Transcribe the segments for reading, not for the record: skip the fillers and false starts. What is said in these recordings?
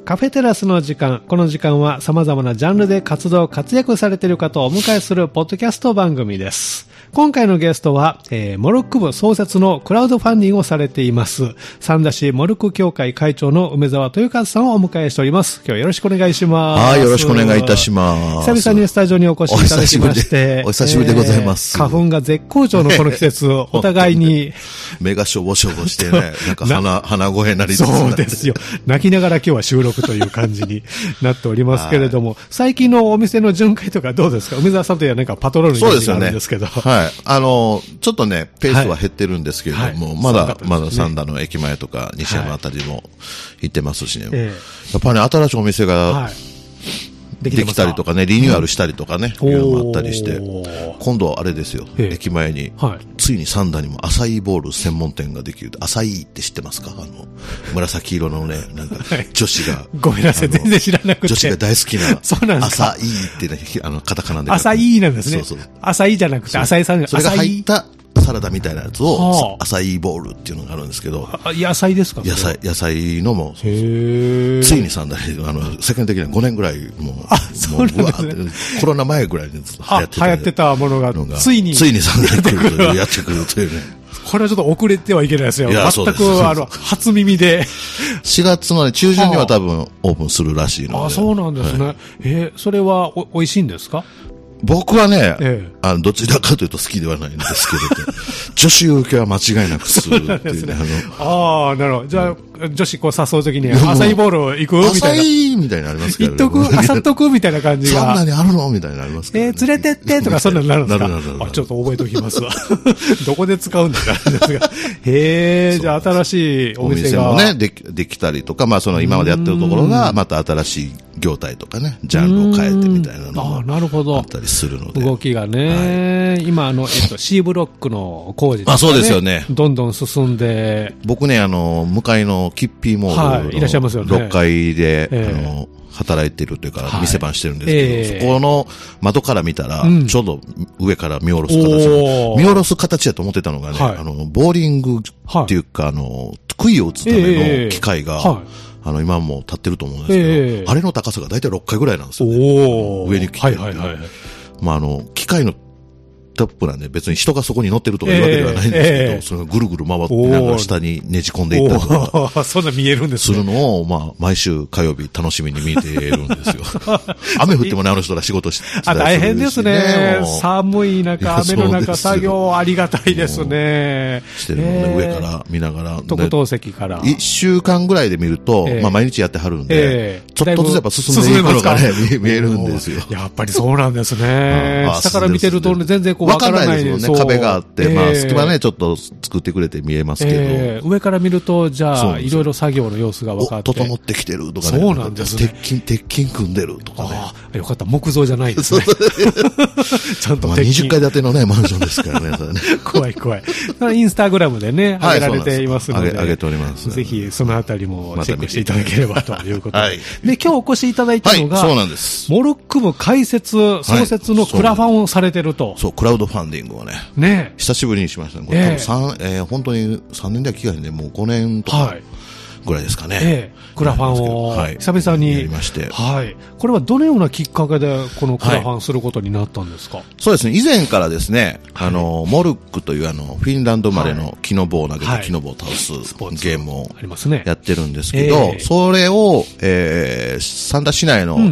カフェテラスの時間。この時間は様々なジャンルで活躍されている方をお迎えするポッドキャスト番組です。今回のゲストは、モルック部創設のクラウドファンディングをされています、三田市モルック協会会長の梅沢豊和さんをお迎えしております。今日はよろしくお願いします。 はい、よろしくお願いいたします。 久々にスタジオにお越しいただきまして。 お久しぶりでございます。 花粉が絶好調のこの季節、お互いに。 目がしょぼしょぼしてね、なんか鼻声なりつつそうですよ。泣きながら今日は収録という感じになっておりますけれども、最近のお店の巡回とかどうですか？梅沢さんというのはなんかパトロールのイメージがあるんですけど。 はい。ちょっとね、ペースは減ってるんですけれども、はい、まだ三田の駅前とか西山あたりも行ってますしね。やっぱり、ね、新しいお店が、できたりとかね、リニューアルしたりとかね、いうのもあったりして、今度あれですよ、駅前に、ついに三田にもアサイーボール専門店ができる。アサイーって知ってますか？紫色のね、なんか、女子が。 ごめんなさい、全然知らなくて。 女子が大好きな、 そうなんですか。 アサイーってね、カタカナで。 アサイーなんですね。そうそう。アサイーじゃなくて、アサイさんそれが入ったサラダみたいなやつを、アサイーボールっていうのがあるんですけど。 野菜ですか？ 野菜のも、ついに三田に、世間的には5年ぐらいもう、 そうなんですね。 コロナ前ぐらいに流行ってたものが、ついに三田に来るという、やってくるというね。 これはちょっと遅れてはいけないですよ。全く、初耳で。 4月の、ね、中旬には多分オープンするらしいので。 あ、そうなんですね。それは美味しいんですか？ 僕はね、どちらかというと好きではないんですけれど、女子受けは間違いなくするっていうね。 ああ、なるほど。じゃあ、女子こう誘うときに、アサイーボール行くみたいな。アサイみたいになりますけど、ね。 行っとくあさっとくみたいな感じが。 そんなにあるのみたいになりますけど、ね。 連れてってとかそんなになるんですか？ なる。 ちょっと覚えておきますわ。どこで使うんだかですが。じゃあ新しいお店が。 お店もね、できたりとか、まあその今までやってるところが、また新しい業態とかね、ジャンルを変えてみたいなのもあったりするので。 動きがね、今C ブロックの工事とか、ね、 そうですよね。 どんどん進んで。 僕ね、向かいのキッピーモールのいらっしゃいますよね。 6階で、働いてるというか、店番してるんですけど、そこの窓から見たら、ちょうど上から見下ろす形。見下ろす形だと思ってたのがね、ボーリングっていうか、杭を打つための機械が、今も立ってると思うんですけど、あれの高さがだいたい6階ぐらいなんですよね。上に来てる。まあ、機械のトップなんで別に人がそこに乗ってるとかいうわけではないんですけど、それがぐるぐる回ってなんか下にねじ込んでいったりとか。 そんな見えるんですね。 するのを、まあ、毎週火曜日楽しみに見ているんですよ。雨降ってもね、あの人ら仕事してたりするし、ね。 大変ですね。寒い中、雨の中、作業ありがたいですね。 してるので、上から見ながら。 特等席から。 1週間ぐらいで見ると、まあ毎日やってはるんで、ちょっとずつやっぱ進んでいくのがね、見えるんですよ。 やっぱりそうなんですね。下から見てると全然こうわからないですよね。壁があって、まあ隙間ね、ちょっと作ってくれて見えますけど。上から見ると、じゃあ、いろいろ作業の様子が分かって。 整ってきてるとかね。 そうなんですね。 鉄筋組んでるとかね。 よかった、木造じゃないですね。ちゃんと 20階建てのね、マンションですからね。 怖い。インスタグラムでね、上げられていますので。 上げております。 ぜひ、そのあたりもチェックしていただければということで。で、今日お越しいただいたのが、 そうなんです。 モルック部開設、創設のクラファンをされてると。 そう、クラウドファンディングをね。 ね。 久しぶりにしましたね。これ多分本当に3年では期間でもう5年とかぐらいですかね。 クラファンを久々にやりまして。 これはどのようなきっかけでこのクラファンすることになったんですか？ そうですね。以前からですね、モルックというフィンランド生まれの木の棒を投げて木の棒を倒すゲームをやってるんですけど、それを、三田市内の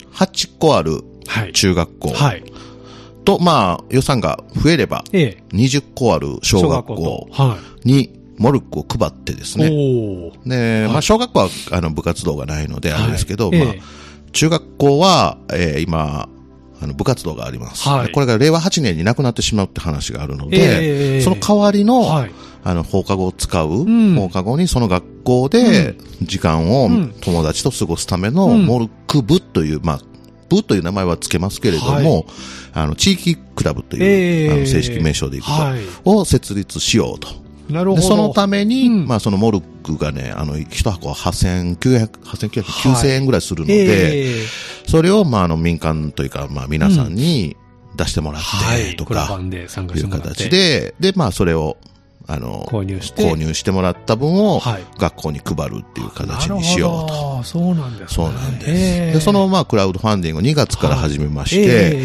8個ある中学校、と、まあ、予算が増えれば、20個ある小学校にモルックを配ってですね。で、まあ、小学校は、部活動がないので、あれですけど、まあ、中学校は、今、部活動があります。これが令和8年になくなってしまうって話があるので、その代わりの、放課後を使う、放課後にその学校で時間を友達と過ごすためのモルック部という、まあ、部という名前は付けますけれども、地域クラブという、正式名称でいくと、を設立しようと。 なるほど。 で、そのために、まあ、そのモルックがね、一箱8900円ぐらいするので、それを、まあ、民間というか、まあ、皆さんに出してもらって、とか、いう形で、で、まあ、それを、 購入してもらった分を学校に配るっていう形にしようと。 そうなんですね。 そうなんです。で、そのクラウドファンディングを2月から始めまして、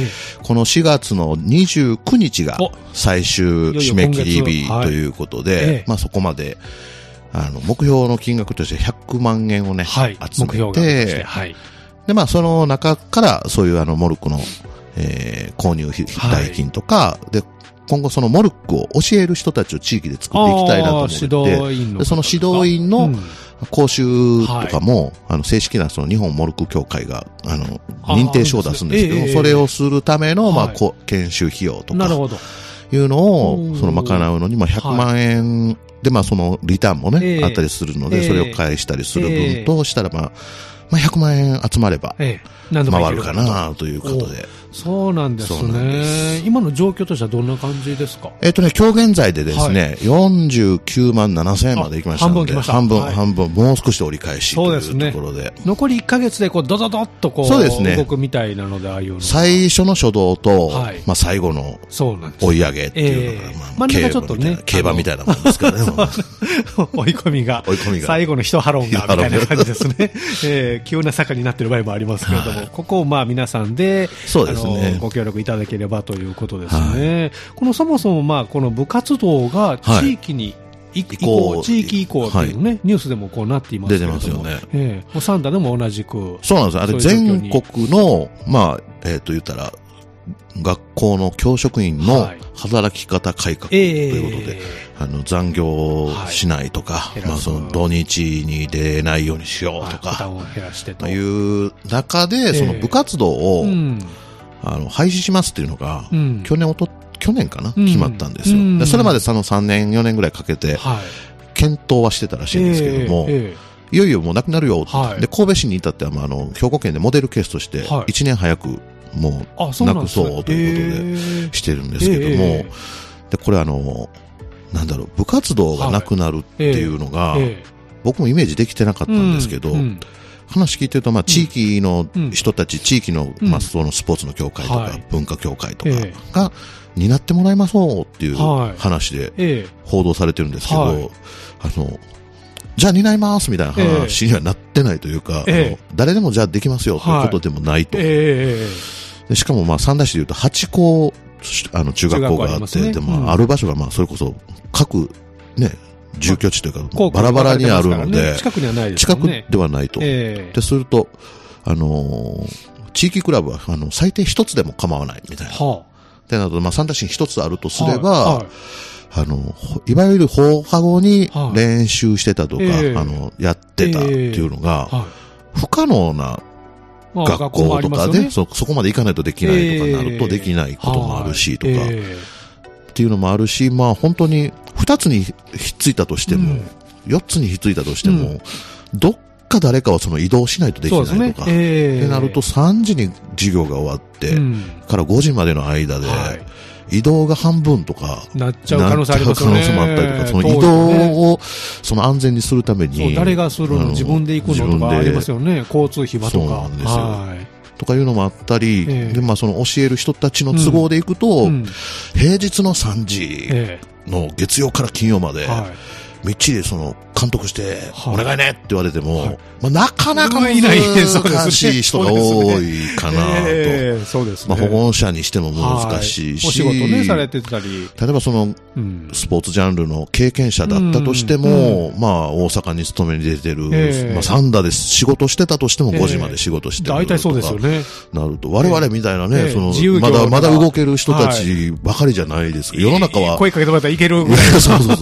この4月の29日が最終締め切り日ということで、そこまで、目標の金額として100万円をね、集めて、で、その中からそういうモルックの、購入代金とか、で、今後そのモルックを教える人たちを地域で作っていきたいなと思って、でその指導員の講習とかも、正式なその日本モルック協会が、認定書を出すんですけど、それをするための、研修費用とか、いうのを、賄うのに、100万円で、そのリターンもね、あったりするので、それを返したりする分としたら、100万円集まれば、回るかなということで。 そうなんですね。今の状況としてはどんな感じですか？ 今日現在でですね、49万7千円まで行きましたので、半分、もう少しで折り返しというところで。 残り1ヶ月でドドドッと動くみたいなので、ああいうの。 最初の初動と、最後の追い上げっていうのが、 真ん中ちょっとね、 競馬みたいなもんですからね。 追い込みが、最後の一ハロンが、みたいな感じですね。急な坂になってる場合もありますけれども、ここを皆さんで、ご協力いただければということですね。そもそもこの部活動が地域に地域移行というね、ニュースでもなっていますけれども。出てますよね。サンダでも同じく。 そうなんです。あれ全国の、言ったら、学校の教職員の働き方改革ということで、残業しないとか、その土日に出ないようにしようとか、いう中で、その部活動を、廃止しますっていうのが、去年かな、決まったんですよ。でそれまで3年、4年ぐらいかけて、検討はしてたらしいんですけども、いよいよもうなくなるよって。で、神戸市に至っては、兵庫県でモデルケースとして、1年早く、もう、なくそうということで、してるんですけども、で、これ部活動がなくなるっていうのが、僕もイメージできてなかったんですけど、話聞いてると、地域の人たち、地域の、そのスポーツの協会とか、文化協会とかが、担ってもらいましょうっていう話で報道されてるんですけど、じゃあ担いますみたいな話にはなってないというか、誰でもじゃあできますよということでもないと。しかも三田市でいうと8校、中学校があって、でもある場所がそれこそ各、ね、住居地というか、バラバラにあるので、 近くにはないですね。 近くではないと。ですると、地域クラブは、最低一つでも構わないみたいな。ってなると、三田市に一つあるとすれば、いわゆる放課後に練習してたとか、やってたっていうのが、不可能な学校とかで、そこまで行かないとできないとかなるとできないこともあるし、とか、っていうのもあるし、本当に2つにひっついたとしても、4つにひっついたとしても、どっか誰かは移動しないとできないとか、ってなると3時に授業が終わって、から5時までの間で、移動が半分とか、 なっちゃう可能性ありますよね。 可能性もあったりとか、その移動を、安全にするために。 誰がするの自分で行くのとかありますよね。交通費はとか。 そうなんですよ。とかいうのもあったり、で、教える人たちの都合で行くと、平日の3時の月曜から金曜まで、みっちり監督して、お願いねって言われても、なかなか難しい人が多いかなと。 そうですね。 保護者にしても難しいし。 お仕事ね、されてたり。 例えばスポーツジャンルの経験者だったとしても、大阪に勤めに出てる、サンダで仕事してたとしても5時まで仕事してる。 大体そうですよね。 なると、我々みたいなね、まだ動ける人たちばかりじゃないですけど、世の中は。 声かけてもらったらいけるぐらい。 そうそうそう。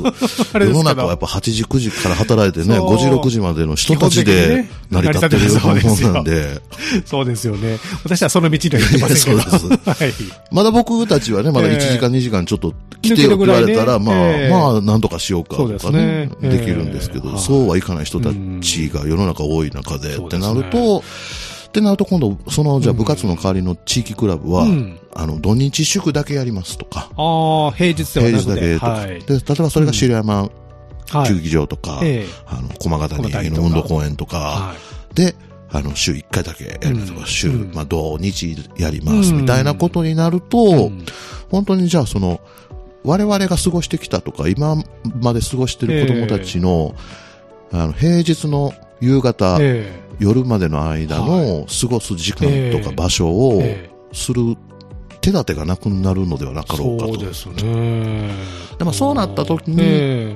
世の中はやっぱ8時、9時から働いてね、5時、6時までの人たちで成り立ってるものなんで。 そうですよね。私はその道には行ってませんけど。そうです。はい。 まだ僕たちはね、まだ1時間、2時間ちょっと来てよって言われたら、なんとかしようかとかね、できるんですけど、そうはいかない人たちが世の中多い中でってなると、今度、じゃあ部活の代わりの地域クラブは、土日祝だけやりますとか。 平日ではなくて。 平日だけとか。で、例えばそれが白山球技場とか、駒形にの運動公園とか、で、週1回だけやりますとか、土日やりますみたいなことになると、本当にじゃあ我々が過ごしてきたとか、今まで過ごしている子供たちの、平日の夕方、夜までの間の過ごす時間とか場所をする手立てがなくなるのではなかろうかと。 そうですね。 でもそうなった時に、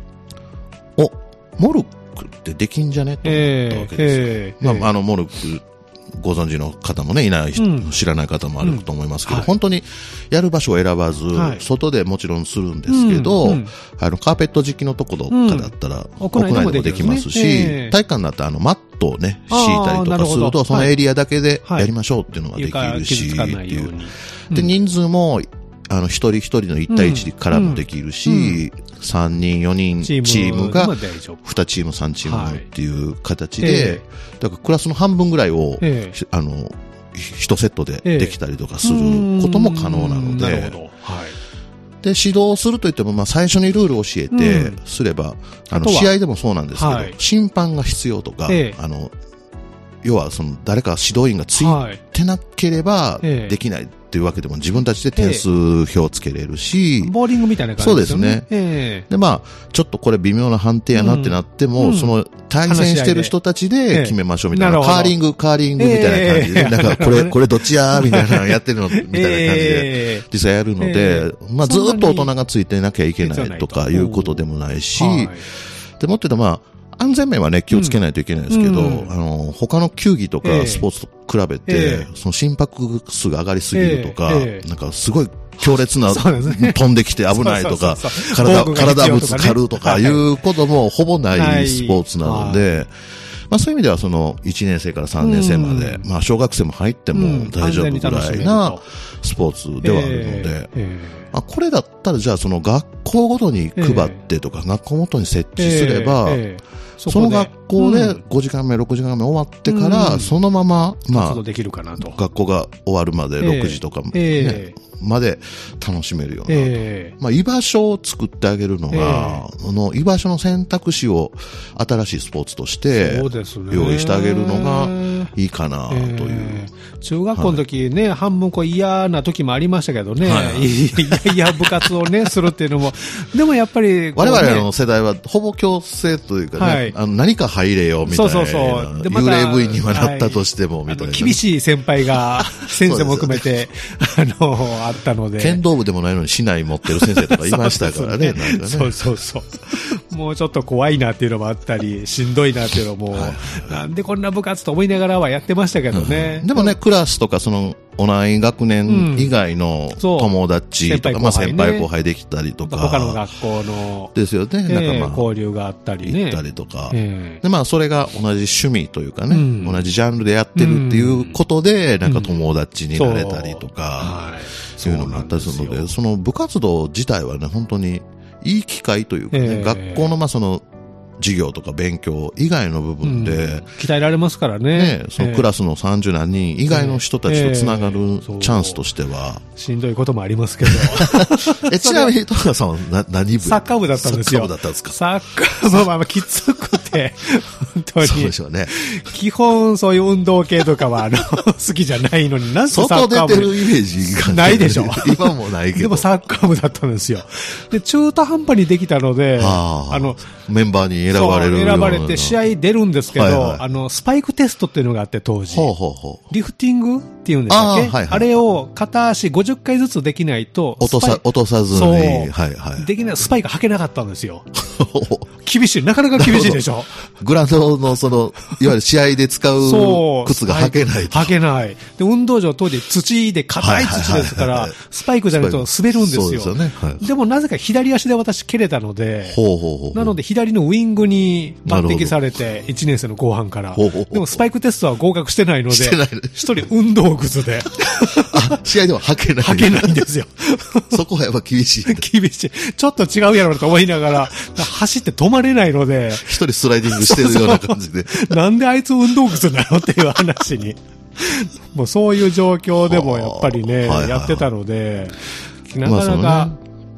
モルックってできんじゃねと思ったわけですよ。モルックご存知の方もね、いない人、知らない方もあると思いますけど、本当にやる場所を選ばず、外でもちろんするんですけど、カーペット敷きのところとかだったら、屋内でもできますし、体育館だったらマットをね、敷いたりとかすると、そのエリアだけでやりましょうっていうのができるし、っていう。で、人数も、一人一人の1対1からもできるし、3人、4人、チームが2チーム、3チームっていう形で、だからクラスの半分ぐらいを、1セットでできたりとかすることも可能なので、で、指導するといっても、最初にルールを教えてすれば、試合でもそうなんですけど、審判が必要とか、要は誰か指導員がついてなければできないっていうわけでも、自分たちで点数表をつけれるし、 ボーリングみたいな感じですよね。 そうですね。で、ちょっとこれ微妙な判定やなってなっても、その対戦してる人たちで決めましょうみたいな、カーリングみたいな感じで、なんかこれどっちやみたいなのやってるのみたいな感じで、実際やるので、ずっと大人がついてなきゃいけないとかいうことでもないし、でもって言うと安全面はね、気をつけないといけないですけど、他の球技とかスポーツと比べて、その心拍数が上がりすぎるとか、なんかすごい強烈な、飛んできて危ないとか、体ぶつかるとかいうこともほぼないスポーツなので、そういう意味では1年生から3年生まで、小学生も入っても大丈夫ぐらいなスポーツではあるので、これだったらじゃあ学校ごとに配ってとか、学校ごとに設置すれば、その学校で5時間目、6時間目終わってから、そのまま、学校が終わるまで6時とかまで楽しめるような、居場所を作ってあげるのが、居場所の選択肢を新しいスポーツとして用意してあげるのがいいかなという。 中学校の時ね、半分嫌な時もありましたけどね、いや部活をね、するっていうのも、でもやっぱり、 我々の世代はほぼ強制というかね、何か入れよみたいな、幽霊部員にはなったとしてもみたいな。 厳しい先輩が、先生も含めて、あったので。 剣道部でもないのに竹刀持ってる先生とかいましたからね。 もうちょっと怖いなっていうのもあったり、しんどいなっていうのも、なんでこんな部活と思いながらはやってましたけどね。 でもね、クラスとか同い学年以外の友達とか、先輩後輩できたりとか。 他の学校の。 ですよね。 交流があったりね。 行ったりとか。で、それが同じ趣味というかね、同じジャンルでやってるっていうことで、友達になれたりとか、そういうのもあったりするので、その部活動自体はね、本当にいい機会というかね、学校の授業とか勉強以外の部分で、 鍛えられますからね。 そのクラスの30何人以外の人たちとつながるチャンスとしては。 しんどいこともありますけど。 ちなみに、戸川さんは何部？ サッカー部だったんですよ。 サッカー部だったんですか？ サッカー部はきつくて、本当に。 そうでしょうね。 基本そういう運動系とかは好きじゃないのに、なんとサッカー部。 外出てるイメージがないでしょ。 今もないけど。 でもサッカー部だったんですよ。で、中途半端にできたので、 メンバーに選ばれる。 選ばれて試合出るんですけど、スパイクテストっていうのがあって当時。リフティングっていうんですかね。あれを片足50回ずつできないと。 落とさずに。 できない、スパイク履けなかったんですよ。厳しい。なかなか厳しいでしょ。 グラウンドのいわゆる試合で使う靴が履けない。 履けない。で、運動場当時土で硬い土ですから、スパイクじゃないと滑るんですよ。そうですよね。でもなぜか左足で私蹴れたので、なので左のウィングに抜擢されて、1年生の後半から。でもスパイクテストは合格してないので、一人運動靴で。 試合では履けない。 履けないんですよ。 そこはやっぱ厳しい。 厳しい。ちょっと違うやろうと思いながら、走って止まれないので。 一人スライディングしてるような感じで。 なんであいつ運動靴なのっていう話に。もうそういう状況でもやっぱりね、やってたので、なかなか、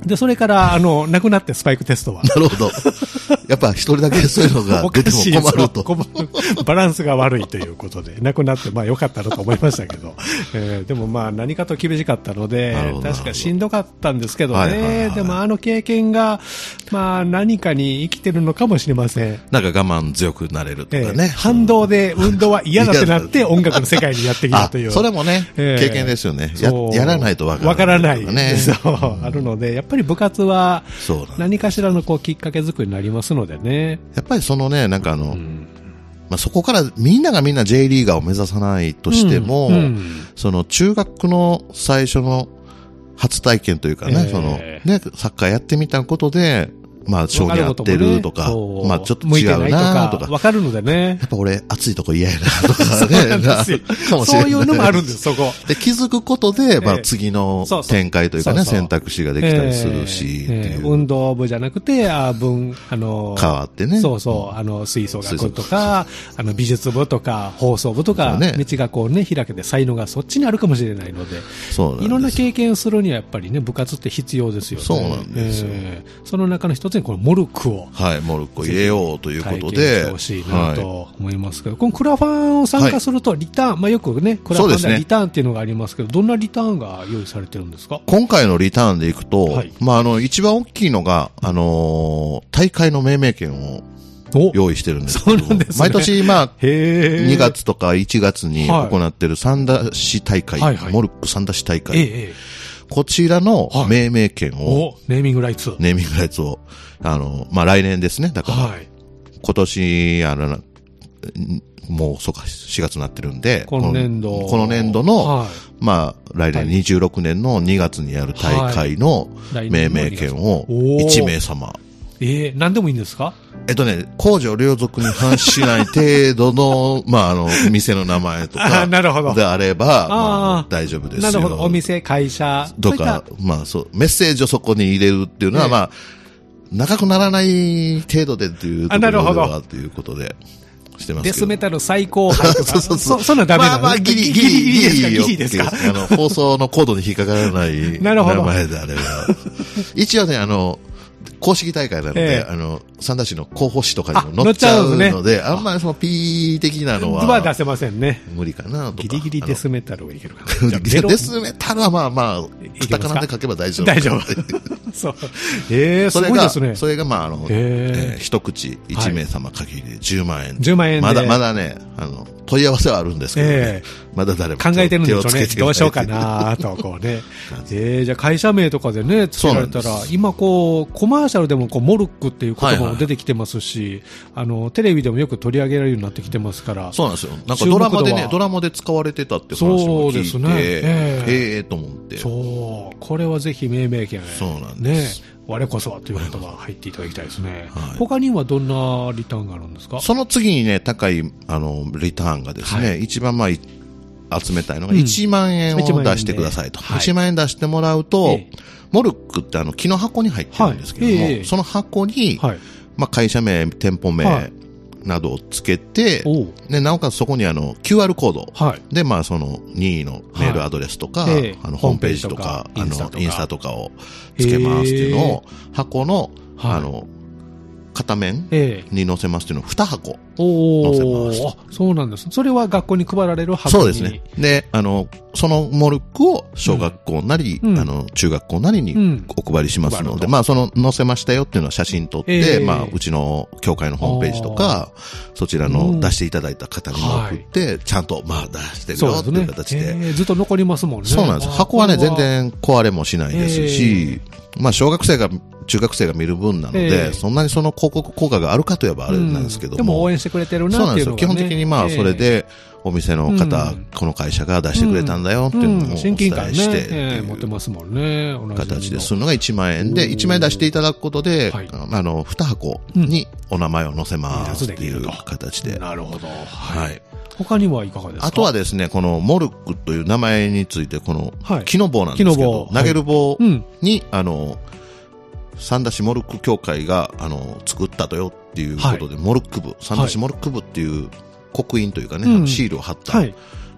で、それから、なくなってスパイクテストは。 なるほど。やっぱ一人だけそういうのが出ても困ると。 バランスが悪いということで、なくなって、まあ良かったなと思いましたけど。でもまあ何かと厳しかったので、確かしんどかったんですけどね。でも経験が、まあ何かに生きてるのかもしれません。 なんか我慢強くなれるとかね。 反動で運動は嫌だってなって音楽の世界にやってきたという。 それもね、経験ですよね。やらないとわからない。 ね。そう、あるので、やっぱり部活は何かしらのこうきっかけ作りになりますのでね。 やっぱりそのね、なんかまあ、そこからみんながみんな J リーガーを目指さないとしても、その中学の最初の初体験というかね、そのね、サッカーやってみたことで、まあ、将棋やってるとか、まあ、ちょっと違うなとか。 わかるのでね。 やっぱ俺、暑いとこ嫌やなとかね。 そういうのもあるんです、そこ。 で、気づくことで、まあ、次の展開というかね、選択肢ができたりするし。 運動部じゃなくて、変わってね。 そうそう、吹奏楽部とか、美術部とか、放送部とか、道がこうね、開けて才能がそっちにあるかもしれないので、いろんな経験をするにはやっぱりね、部活って必要ですよね。 そうなんですよ。 その中の一つにこのモルックを。 はい、モルックを入れようということで。 してほしいなと思いますけど、このクラファンを参加するとリターン、まあよくね、クラファンではリターンっていうのがありますけど、どんなリターンが用意されてるんですか？ 今回のリターンでいくと、まあ一番大きいのが、大会の命名権を用意してるんですけど、そうなんですね。毎年、まあ、2月とか1月に行ってる三田市大会、モルック三田市大会。こちらの命名権を、 ネーミングライツを、まあ、来年ですね。だから、今年、もう、そうか、4月になってるんで、 この年度の、まあ、来年26年の2月にやる大会の命名権を1名様。 何でもいいんですか？ 公序良俗に反しない程度の、まあ、店の名前とか、であれば、まあ、大丈夫ですよ。 なるほど。お店、会社。 とか、まあ、そう、メッセージをそこに入れるっていうのは、まあ、長くならない程度でっていうところでは、ということで、してますけど。 デスメタル最高杯とか。そんなダメなの？ まあ、ギリですか？放送のコードに引っかからない名前であれば。一応ね、公式大会なので、三田市の広報誌とかにも載っちゃうので、あんまりその P 的なのは。 出せませんね。 無理かなとか。 ギリギリデスメタルはいけるかな。 デスメタルはまあまあ、カタカナで書けば大丈夫。 大丈夫。そう。すごいですね。 それがまあ一口1名様限りで10万円。 10万円で。 まだね、問い合わせはあるんですけどね。まだ誰も考えてるんでしょうね。どうしようかなと、こうね。じゃあ会社名とかでね、つけられたら、今こう、コマーシャルでもこう、モルックっていう言葉も出てきてますし、テレビでもよく取り上げられるようになってきてますから。 そうなんですよ。なんかドラマで使われてたって話も聞いて、と思って。 そう。これはぜひ命名権。 そうなんです。 我こそはという言葉入っていただきたいですね。他にはどんなリターンがあるんですか？ その次にね、高い、リターンがですね、一番まあ、集めたいのが1万円を出してくださいと。1万円出してもらうと、モルックって木の箱に入ってるんですけども、その箱に、まあ、会社名、店舗名などをつけて、で、なおかつそこにQR コードで、まあ、その任意のメールアドレスとか、ホームページとか、インスタとかをつけますっていうのを、箱の、片面に載せますっていうのを2箱載せます。 そうなんです。それは学校に配られる箱に。 そうですね。で、そのモルックを小学校なり、中学校なりにお配りしますので、まあ、載せましたよっていうのは写真撮って、まあ、うちの教会のホームページとか、そちらの出していただいた方にも送って、ちゃんと、まあ、出してるよっていう形で。 ずっと残りますもんね。 そうなんです。箱はね、全然壊れもしないですし、まあ、小学生が、中学生が見る分なので、そんなにその広告効果があるかといえばあれなんですけども。 でも応援してくれてるなっていうのが、ね。そうなんですよ。 基本的にまあ、それで、お店の方、この会社が出してくれたんだよっていうのをお伝えして、 持ってますもんね。 形でするのが1万円で、1万円出していただくことで、2箱にお名前を載せますっていう形で。 なるほど。 はい。 他にはいかがですか？ あとはですね、このモルックという名前について、この木の棒なんですけど、投げる棒に、三田市モルック協会が、作ったとよっていうことで、モルック部、三田市モルック部っていう刻印というかね、シールを貼った、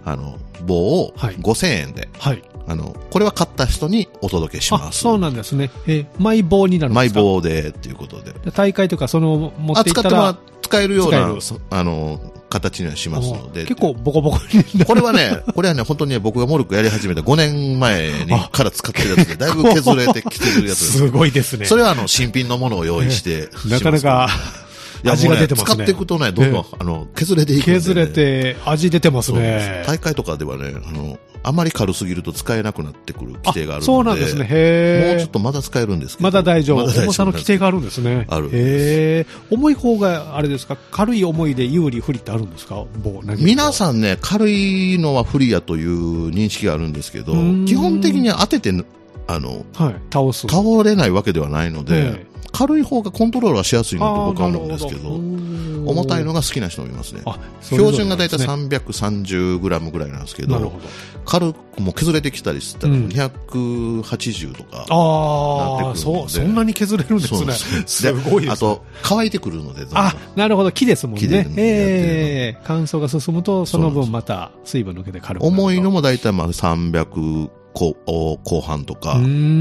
棒を5000円で、はい、これは買った人にお届けします。 そうなんですね。マイ棒になるんですか？ マイ棒でっていうことで。 大会とか持っていったら使えるような形にはしますので。 結構ボコボコに。 これはね、本当に僕がモルックやり始めた5年前から使ってるやつで、だいぶ削れてきてるやつです。 すごいですね。 それは新品のものを用意してなかなか味が出てますね。 使っていくとね、どんどん削れていくんで、ね。 削れて味出てますね。 大会とかではね、あまり軽すぎると使えなくなってくる規定があるので。 そうなんですね。へー。 もうちょっとまだ使えるんですけど。 まだ大丈夫。重さの規定があるんですね。 ある。 へー。重い方があれですか？軽い重いで有利不利ってあるんですか？ 皆さんね、軽いのは不利やという認識があるんですけど、基本的に当てて、はい、倒れないわけではないので、軽い方がコントロールはしやすいなと僕は思うんですけど、重たいのが好きな人もいますね。標準がだいたい330グラムぐらいなんですけど、軽くも削れてきたりしたら280とかなってくるので、 そんなに削れるんですね。すごいです。 あと乾いてくるので、 なるほど、木ですもんね。乾燥が進むとその分また水分抜けて軽くなる。 重いのもだいたい300後半とか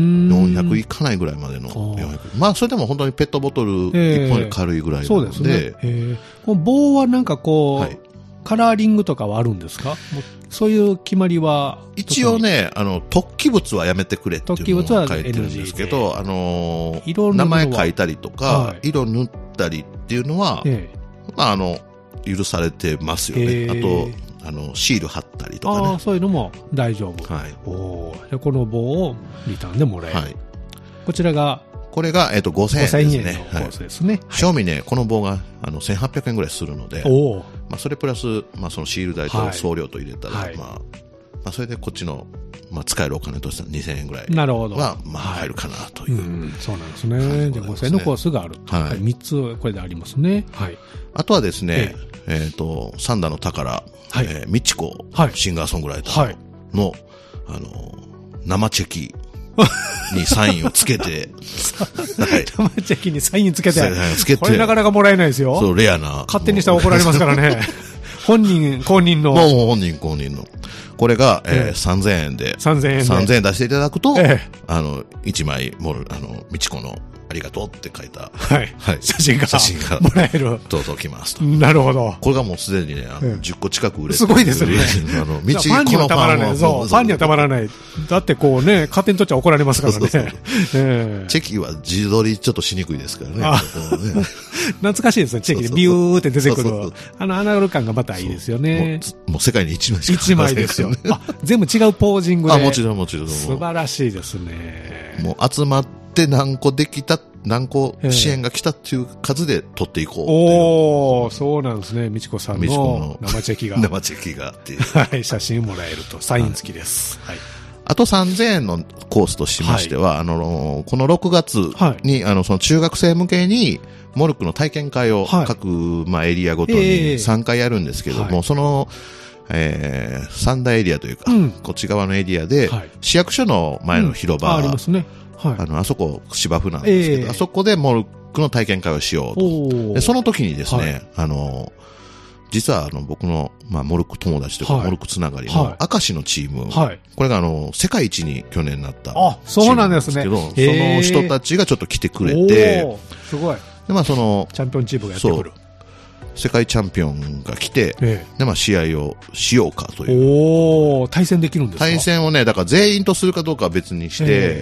400いかないぐらいまでの400、まあそれでも本当にペットボトル1本より軽いぐらいなので、そうですね。この棒はなんかカラーリングとかはあるんですか？そういう決まりは一応ね、突起物はやめてくれっていうのが書いてるんですけど、名前書いたりとか、色塗ったりっていうのは、まあ許されてますよね。あとシール貼ったりとかね。 そういうのも大丈夫。 はい。 でこの棒をリターンでもらえる。はい。こちらがこれが5000円ですね。 5000円のコースですね。 賞味ね、この棒が1800円ぐらいするので、まあそれプラスまあそのシール代と送料と入れたら、まあそれでこっちのまあ使えるお金としては2000円ぐらいはまあ入るかなという。 そうなんですね。で5000円のコースがある。はい。3つこれでありますね。はい。 あとはですね、サンダの宝、ミチコ、シンガーソングライターの、生チェキにサインをつけて、 生チェキにサインつけて、これなかなかもらえないですよ。 そう、レアな。 勝手にしたら怒られますからね。本人公認の。 もう本人公認の。これが、3000円で。3000円出していただくと、1枚、ミチコの、ありがとうって書いた、写真がもらえる。どうぞ来ますと。 なるほど。 これがもうすでにね、10個近く売れてる。 すごいですよね。 ファンにはたまらない。そう、ファンにはたまらない。だってこうね、勝手に取っちゃ怒られますからね。チェキは自撮りちょっとしにくいですからね。 懐かしいですね、チェキでビューって出てくる。アナログ感がまたいいですよね。 もう世界に1枚しか 1枚ですよ。全部違うポージングで。 もちろんもちろん。 素晴らしいですね。 もう集まって何個支援が来たっていう数で取っていこう。そうなんですね。みちこさんの生チェキが。 生チェキがっていう。 はい、写真もらえると。サイン付きです。はい。 あと3000円のコースとしましては、この6月に、その中学生向けに、モルックの体験会を各、エリアごとに3回やるんですけども、その、三大エリアというか、こっち側のエリアで、市役所の前の広場、 ありますね。 あそこ芝生なんですけど、あそこでモルックの体験会をしようと。でその時にですね、実は僕の、モルック友達というか、モルックつながりの明石のチーム、これが世界一に去年なったチームなんですけど、その人たちがちょっと来てくれて、 すごい。 で、チャンピオンチームがやってくる。 世界チャンピオンが来て、で、試合をしようかという。 対戦できるんですか？ 対戦をね、だから全員とするかどうかは別にして、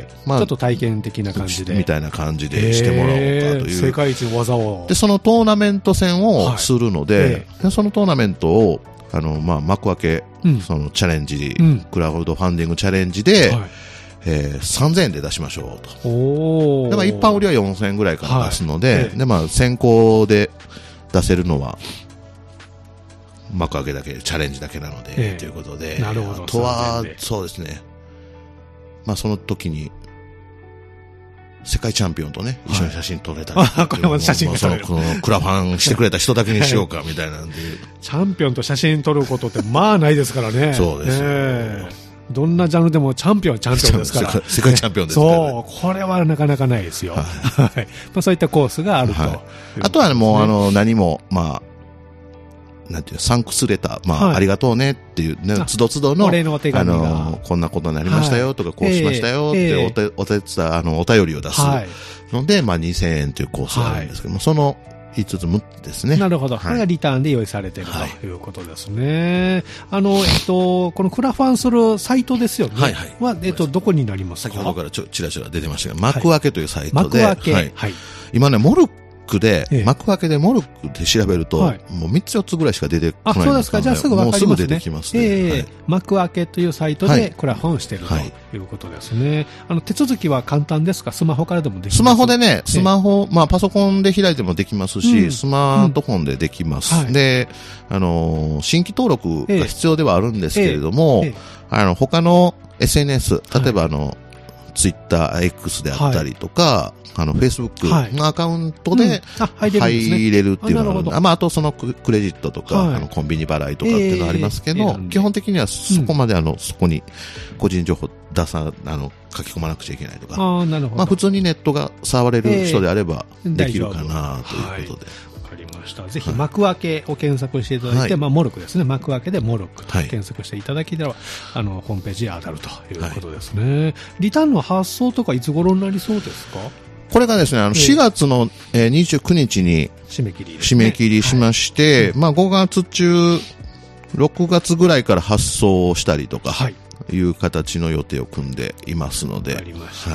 ちょっと体験的な感じで。 みたいな感じでしてもらおうかという。 世界一の技を。 で、そのトーナメント戦をするので、そのトーナメントを、幕開け、そのチャレンジ、クラウドファンディングチャレンジで、3000円で出しましょうと。で、一般売りは4000円ぐらいから出すので、で、先行で、出せるのは幕開けだけチャレンジだけなので、ということで、 なるほど。 あとはそうですね、その時に世界チャンピオンとね一緒に写真撮れたり、 これも写真が撮れる。 そのクラファンしてくれた人だけにしようかみたいなんで、 チャンピオンと写真撮ることってないですからね。 そうです。 どんなジャンルでもチャンピオンはチャンピオンですから。 世界チャンピオンですから、 そう、これはなかなかないですよ。そういったコースがあると。 あとはもう何も、 なんていうサンクスレター、まあ、ありがとうねっていう、ね、つどつどの、 お礼のお手紙がこんなことになりましたよとか、こうしましたよってお便りを出すので、まあ、2000円というコースがあるんですけども、その5つ6つですね。 なるほど。これがリターンで用意されているということですね。このクラファンするサイトですよね。はいはい。は、どこになりますか？ 先ほどからちらちら出てましたが、幕開けというサイトで。 幕開け。はい。 今ね、モルックで、幕開けでモルックで調べると、もう3つ4つぐらいしか出てこないんです。 そうですか。じゃあすぐわかりますね。 もうすぐ出てきますね。 幕開けというサイトでクラファンしているということですね。手続きは簡単ですか？スマホからでもできますか？ スマホでね、まあパソコンで開いてもできますし、スマートフォンでできます。で、新規登録が必要ではあるんですけれども、他の SNS、例えばツイッター X であったりとか、Facebook のアカウントで入れるっていうのがあるんで、まあ、あとそのクレジットとか、コンビニ払いとかっていうのがありますけど、基本的にはそこまでそこに個人情報書き込まなくちゃいけないとか、まあ、普通にネットが触れる人であればできるかなということで。 ぜひ幕開けを検索していただいて、まあモルクですね。幕開けでモルクと検索していただけたら、ホームページで当たるということですね。リターンの発送とかいつ頃になりそうですか？ これがですね、4月の29日に締め切りしまして、まあ5月中、6月ぐらいから発送したりとか、いう形の予定を組んでいますので。 わかりました。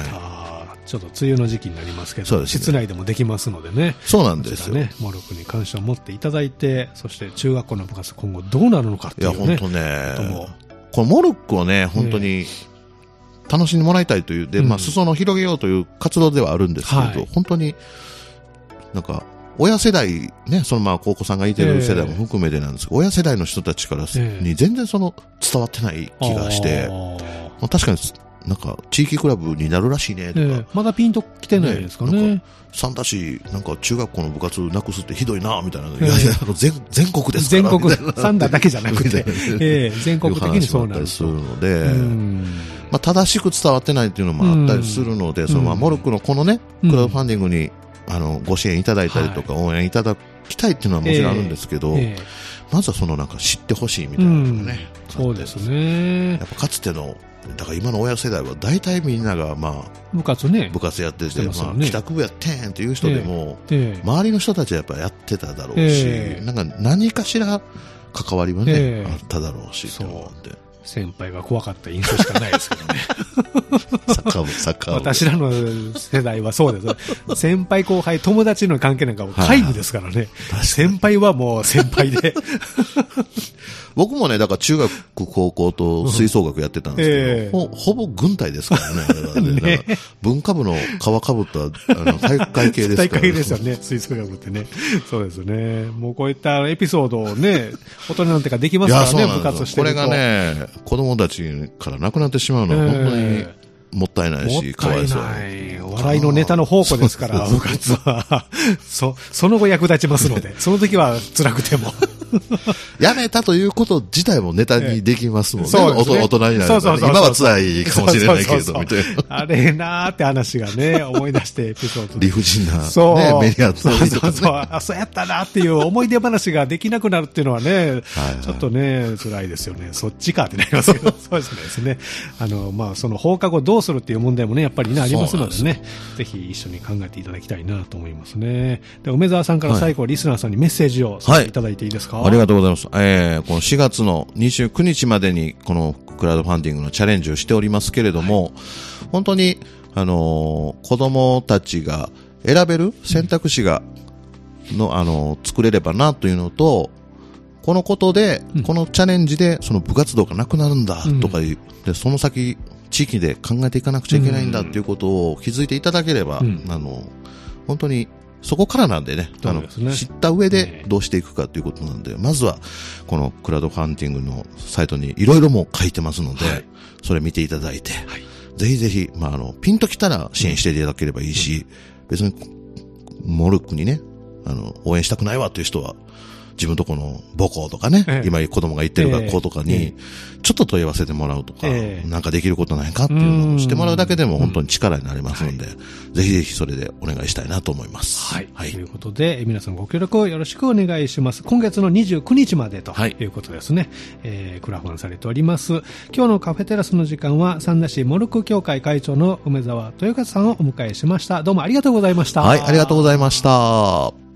ちょっと梅雨の時期になりますけど、室内でもできますのでね。 そうなんですよ。 ね、モルクに関心を持っていただいて、そして中学校の部活今後どうなるのかっていうね。 いや、本当ね。このモルクをね、本当に楽しんでもらいたいという、で、まあ、裾野を広げようという活動ではあるんですけど、本当に、なんか、親世代、ね、まあ、高校さんがいてる世代も含めてなんですけど、親世代の人たちからに全然伝わってない気がして、まあ、確かに、なんか、地域クラブになるらしいね、とか。 まだピンと来てないですかね。 三田市、なんか中学校の部活なくすってひどいな、みたいな。いやいや、全国ですから。 全国、三田だけじゃなくて、全国的にそうなる。 するので、まあ、正しく伝わってないっていうのもあったりするので、まあ、モルクのこのね、クラウドファンディングに、ご支援いただいたりとか、応援いただきたいっていうのはもちろんあるんですけど、まずはなんか知ってほしいみたいなのがね。 そうですね。 やっぱかつての、だから今の親世代は大体みんながまあ部活やってて、まあ帰宅部やってんっていう人でも、周りの人たちはやっぱやってただろうし、なんか何かしら関わりはね、あっただろうしって思って。 先輩が怖かった印象しかないですけどね。 サッカー部。 私らの世代はそうです。先輩後輩、友達の関係なんかも皆無ですからね。先輩はもう先輩で。 僕もね、だから中学、高校と吹奏楽やってたんですけど、ほぼ軍隊ですからね。文化部の皮かぶった体育会系ですからね。体育会系ですよね、吹奏楽ってね。そうですね。もうこういったエピソードをね、大人なんてかできますからね、部活してると。これがね、子供たちからなくなってしまうのは本当にもったいないし、かわいそう。 笑いのネタの宝庫ですから、部活は。その後役立ちますので、その時は辛くても。 やめたということ自体もネタにできますもんね。大人になると。今は辛いかもしれないけど、みたいな。 あれなーって話がね、思い出してエピソード。 理不尽な、ね、メディアとそうやったなっていう思い出話ができなくなるっていうのはね、ちょっとね、辛いですよね。そっちかってなりますけど、そうですね。まあ、その放課後どうするっていう問題もね、やっぱりね、ありますのでね、ぜひ一緒に考えていただきたいなと思いますね。で、梅沢さんから最後、リスナーさんにメッセージをさせていただいていいですか？ ありがとうございます。この4月の29日までにこのクラウドファンディングのチャレンジをしておりますけれども、本当に子供たちが選べる選択肢が作れればなというのと、このことで、このチャレンジでその部活動がなくなるんだとかで、その先地域で考えていかなくちゃいけないんだっていうことを気づいていただければ、本当にそこからなんでね、知った上でどうしていくかということなんで、まずはこのクラウドファンディングのサイトにいろいろも書いてますので、それ見ていただいて、ぜひぜひ、ピンときたら支援していただければいいし、別にモルックにね、応援したくないわという人は自分とこの母校とかね、今子供が行ってる学校とかに、ちょっと問い合わせてもらうとか、なんかできることないかっていうのをしてもらうだけでも本当に力になりますので、ぜひぜひそれでお願いしたいなと思います。 はい。ということで、皆さんご協力をよろしくお願いします。今月の29日までということですね。クラファンされております。今日のカフェテラスの時間は、三田市モルック協会会長の梅沢豊和さんをお迎えしました。どうもありがとうございました。 はい、ありがとうございました。